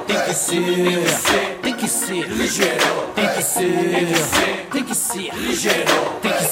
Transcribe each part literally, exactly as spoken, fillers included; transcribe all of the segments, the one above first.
tem que ser, tem que ser ligeiro, tem que ser, tem que ser ligeiro, tem que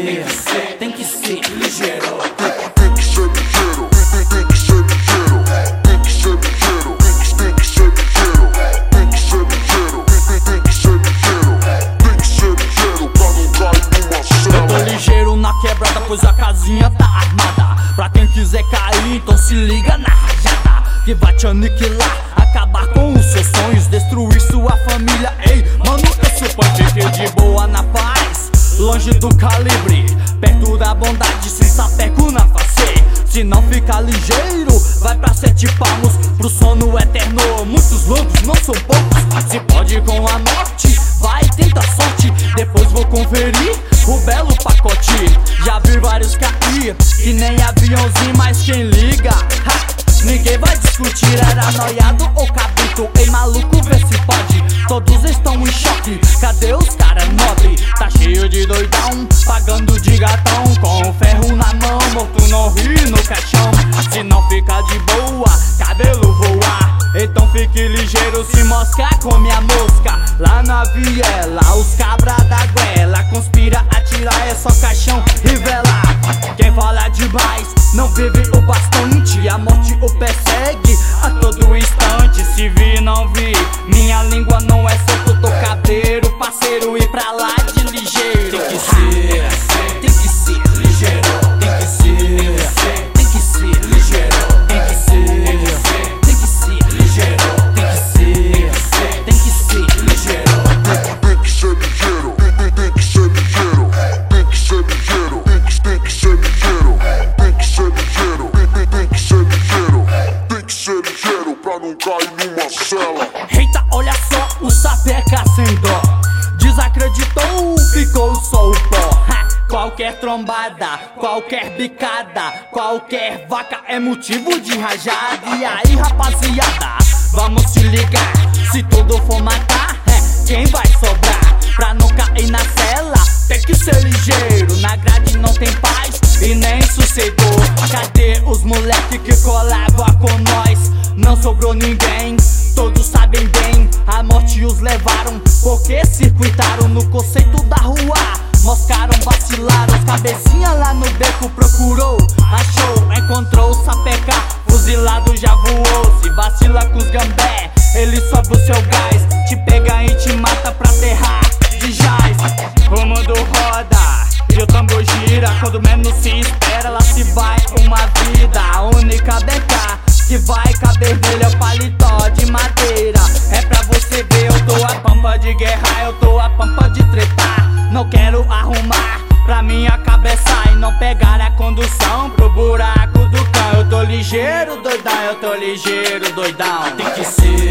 ser, tem que ser ligeiro, tem que ser ligeiro, tem que ser ligeiro, tem que ser ligeiro, tem que ser ligeiro, tem que ser ligeiro, tem que ser ligeiro, tem que ser ligeiro pra não cair numa cela. Eu tô ligeiro na quebrada, pois a casinha tá armada. Pra quem quiser cair, então se liga na rajada que vai te aniquilar, acabar com os seus sonhos, destruir sua família. Ei, mano, eu sou punk, fiquei de boa na paz, longe do calibre, perto da bondade, sem sapeco na face. Se não ficar ligeiro, vai pra sete palmos, pro sono eterno. Muitos lobos, não são poucos, se pode com a morte, vai, tenta sorte. Depois vou conferir o belo pacote. Já vi vários cair, que nem aviãozinho, mas quem liga, ha, ninguém vai discutir, era noiado ou cabrito. Ei, maluco, vê se pode, todos estão em choque. Cadê os cara nobre? Tá cheio de doidão, pagando de gatão, com o ferro na mão, morto não ri no caixão. Se não ficar de boa, cabelo voar, então fique ligeiro, se moscar come a mosca. Lá na viela, os cabra da goela conspira a tirar, é só caixão e vela. Quem fala demais não vive o bastante, a morte o persegue a todo instante. Se vi, não vi, minha língua não é solto, tô cabreiro, parceiro, e pra lá de ligeiro. Tem que ser, tem que ser ligeiro, tem que ser, tem que ser ligeiro, tem que ser, tem que ser ligeiro, tem que ser, tem que ser ligeiro, tem que ser ligeiro, tem que ser ligeiro, tem que ser ligeiro, tem que tem que ser ligeiro, tem que ser ligeiro, tem que ser ligeiro, tem que ser ligeiro pra não cair numa cela. Eita, olha só o sapeca sem dó, desacreditou, ficou só o pó. Ha, qualquer trombada, qualquer bicada, qualquer vaca é motivo de rajada. E aí, rapaziada, vamos se ligar, se tudo for matar, é, quem vai sobrar? Pra não cair na cela, tem que ser ligeiro, na grade não tem paz e nem sossego. Cadê os moleque que colavam com nós? Não sobrou ninguém, todos sabem bem, a morte os levaram, porque circuitaram no conceito da rua. Moscaram, vacilaram, os cabecinha lá no beco procurou, achou, encontrou o sapeca, fuzilado já voou. Se vacila com os gambé, ele sobe o seu gás, te pega e te mata pra terrar de jaz. O mundo roda e o tambor gira, quando menos se espera, lá se vai uma vida. A única beca que vai caber nele é o paletó de madeira. É pra você ver, eu tô a pampa de guerra, eu tô a pampa de tretar. Não quero arrumar pra minha cabeça e não pegar a condução pro buraco do cão. Eu tô ligeiro, doidão, eu tô ligeiro, doidão. Tem que ser,